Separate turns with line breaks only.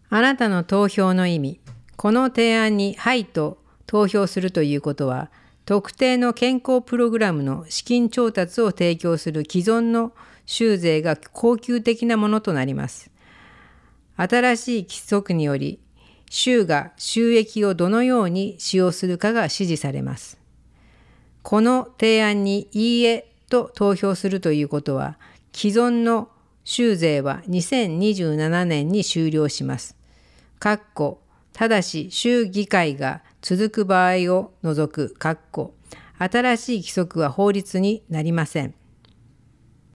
あなたの投票の意味。この提案にはいと投票するということは、特定の健康プログラムの資金調達を提供する既存の州税が恒久的なものとなります。新しい規則により、州が収益をどのように使用するかが指示されます。この提案にいいえと投票するということは、既存の州税は2027年に終了します。ただし州議会が続く場合を除く、新しい規則は法律になりません。